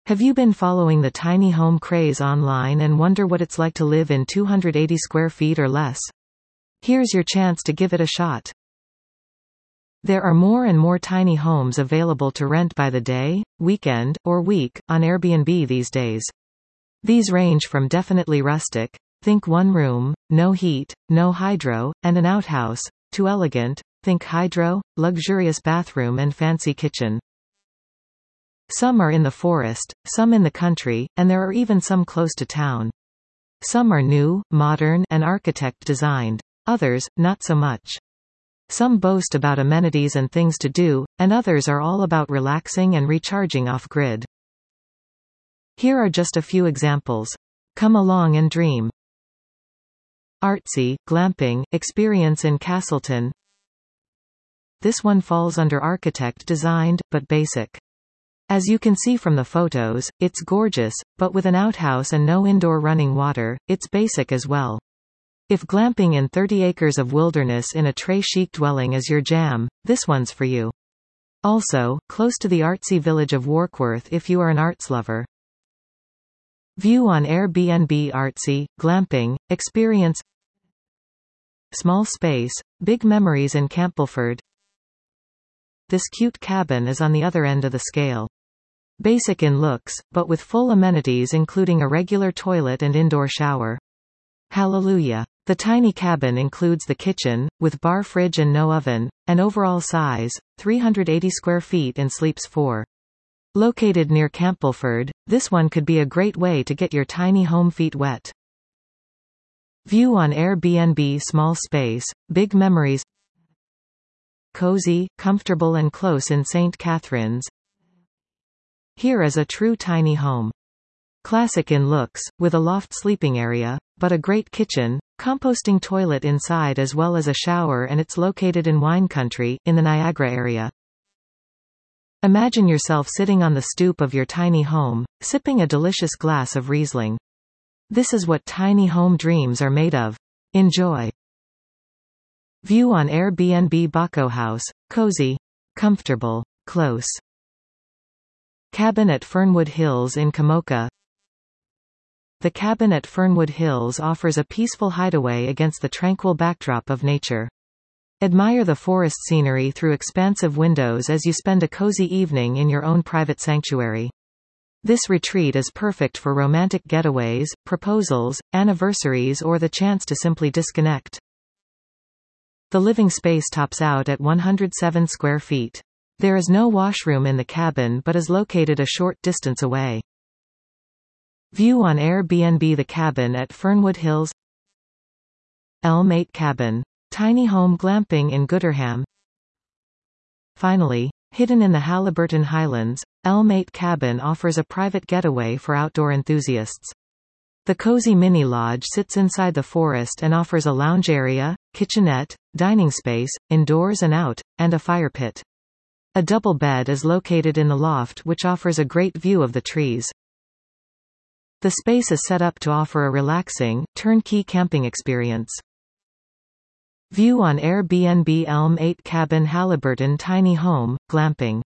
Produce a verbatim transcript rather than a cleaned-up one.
Have you been following the tiny home craze online and wonder what it's like to live in two hundred eighty square feet or less? Here's your chance to give it a shot. There are more and more tiny homes available to rent by the day, weekend, or week, on Airbnb these days. These range from definitely rustic, think one room, no heat, no hydro, and an outhouse, to elegant, think hydro, luxurious bathroom and fancy kitchen. Some are in the forest, some in the country, and there are even some close to town. Some are new, modern, and architect-designed. Others, not so much. Some boast about amenities and things to do, and others are all about relaxing and recharging off-grid. Here are just a few examples. Come along and dream. Artsy, glamping, experience in Castleton. This one falls under architect-designed, but basic. As you can see from the photos, it's gorgeous, but with an outhouse and no indoor running water, it's basic as well. If glamping in thirty acres of wilderness in a très chic dwelling is your jam, this one's for you. Also, close to the artsy village of Warkworth if you are an arts lover. View on Airbnb. Artsy, glamping, experience. Small space, big memories in Campbellford. This cute cabin is on the other end of the scale. Basic in looks, but with full amenities including a regular toilet and indoor shower. Hallelujah. The tiny cabin includes the kitchen, with bar fridge and no oven, and overall size, three hundred eighty square feet and sleeps four. Located near Campbellford, this one could be a great way to get your tiny home feet wet. View on Airbnb. Small space, big memories. Cozy, comfortable and close in Saint Catharines. Here is a true tiny home. Classic in looks, with a loft sleeping area, but a great kitchen, composting toilet inside as well as a shower, and it's located in wine country, in the Niagara area. Imagine yourself sitting on the stoop of your tiny home, sipping a delicious glass of Riesling. This is what tiny home dreams are made of. Enjoy. View on Airbnb. Baco House, cozy, comfortable, close. Cabin at Fernwood Hills in Komoka. The cabin at Fernwood Hills offers a peaceful hideaway against the tranquil backdrop of nature. Admire the forest scenery through expansive windows as you spend a cozy evening in your own private sanctuary. This retreat is perfect for romantic getaways, proposals, anniversaries, or the chance to simply disconnect. The living space tops out at one hundred seven square feet. There is no washroom in the cabin but is located a short distance away. View on Airbnb. The cabin at Fernwood Hills. Elm eight Cabin. Tiny home glamping in Gooderham. Finally, hidden in the Haliburton Highlands, Elm eight Cabin offers a private getaway for outdoor enthusiasts. The cozy mini lodge sits inside the forest and offers a lounge area, kitchenette, dining space, indoors and out, and a fire pit. A double bed is located in the loft which offers a great view of the trees. The space is set up to offer a relaxing, turnkey camping experience. View on Airbnb. Elm eight Cabin. Haliburton Tiny Home, glamping.